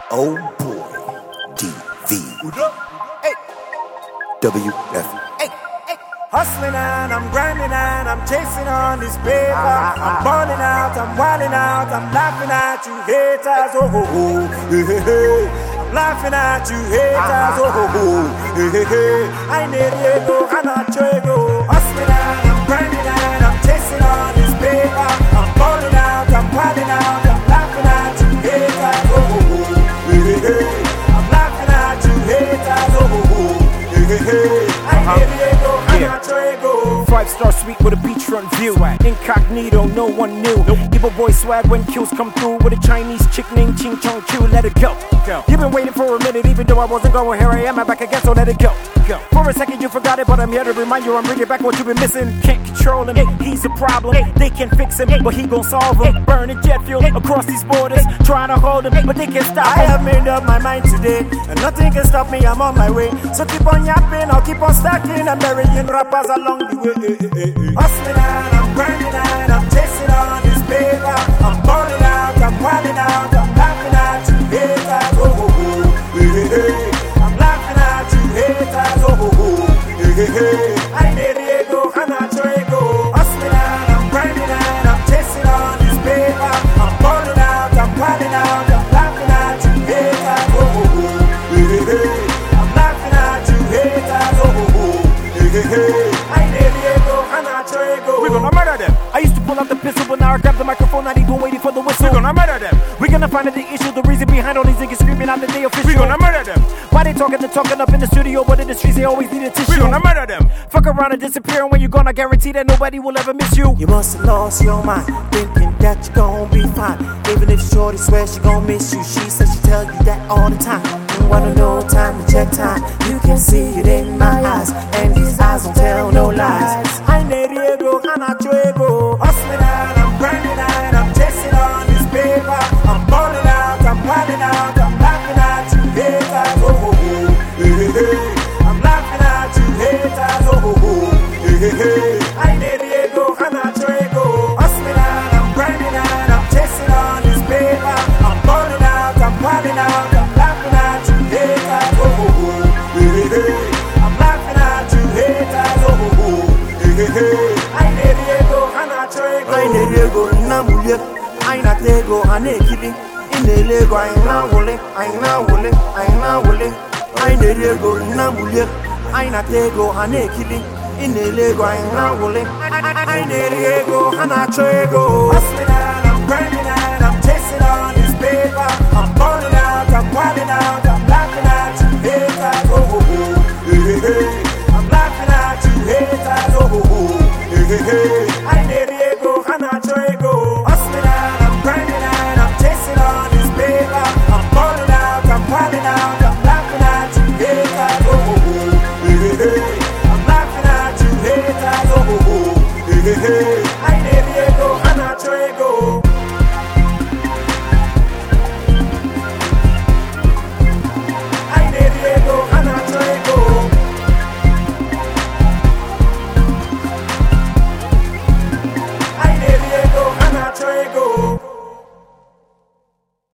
Oh boy, DV. Hey, WF. hey, hey. Hustling and I'm grinding and I'm chasing on this paper. I'm burning out, I'm wilding out, I'm laughing at you haters. Oh, oh, oh, hey, hey, hey. I'm laughing at you haters. Oh, oh, oh, hey, hey, hey. I need to go, I'm not trying to go. Hustling and I'm grinding and I'm chasing on this paper. I'm burning out, I'm wilding out, I'm laughing at you haters. Oh, oh, oh, hey, hey, hey. I'm laughing at you haters. Oh, oh, oh, hey, hey, hey. I need to go, I'm not trying to go. 5-star suite with a beachfront view. Incognito, no one knew. Evil boy swag when kills come through with a Chinese chick named Ching Chong Chu. Let it go. You've been waiting for a minute, even though I wasn't going. Here I am, I'm back again, so let it go. For a second you forgot it, but I'm here to remind you I'm bringing back what you've been missing. Can't control him, he's a problem. They can fix him, but he gon' solve him. Burning jet fuel across these borders, trying to hold him, but they can't stop I him. have made up my mind today, and nothing can stop me, I'm on my way. So keep on yapping, I'll keep on stacking and burying rappers along the way. Hustling and I'm grinding and I'm chasing on this paper. I'm balling out, I'm wilding out, I'm laughing at you haters. Oh, oh, oh, hey, hey, hey. I'm laughing at you haters. Oh, oh, oh, hey, hey, hey. I need to go, I'm not trying to go. Hustling and I'm grinding and I'm chasing on this paper. I'm balling out, I'm wilding out, I'm laughing at you haters. Oh, oh, oh, hey, hey, hey. I'm laughing at you haters. Oh, oh, oh, hey, hey, hey. I need to go, I'm not trying to go. We're gonna murder them. I used to pull out the pistol, but now I grab the microphone, not even waiting for the whistle. We're gonna murder them. We're gonna find out the issue, the reason behind all these niggas screaming out that they official. We're gonna murder them. Why they talking up in the studio, but in the streets they always need a tissue. We're gonna murder them. Fuck around and disappear, and when you're gone, I guarantee that nobody will ever miss you. You must have lost your mind, thinking that you're gonna be fine. Even if shorty swears she gonna miss you, she says she tell you that all the time. You wanna know time to check time, you can see it in my eyes, and these eyes don't tell no lies. I need to go, I'm not trying to go. Hustling and I'm grinding and I'm chasing on this paper. I'm balling out, I'm wilding out, I'm laughing at you haters. Oh, oh, oh, hey, hey, hey. I'm laughing at you haters. Oh, oh, oh, hey, hey, hey. I need to go, I'm not trying to go. Hustling and I'm grinding and I'm chasing on this paper. I'm balling out, I'm wilding out, I'm laughing at you haters. Oh, oh, oh, hey, hey, hey. I'm laughing at you haters. Oh, oh, oh, hey, hey, hey. I need to go, I'm not trying to go. I need to go, I'm not tego, I'm killing. In the Lego, I'm not willing, I'm not willing, I'm not willing. I need to go, I'm not tego, I'm killing. In the Lego, I'm not willing. I need to go, I'm not trying to go. Hustling and I'm grinding.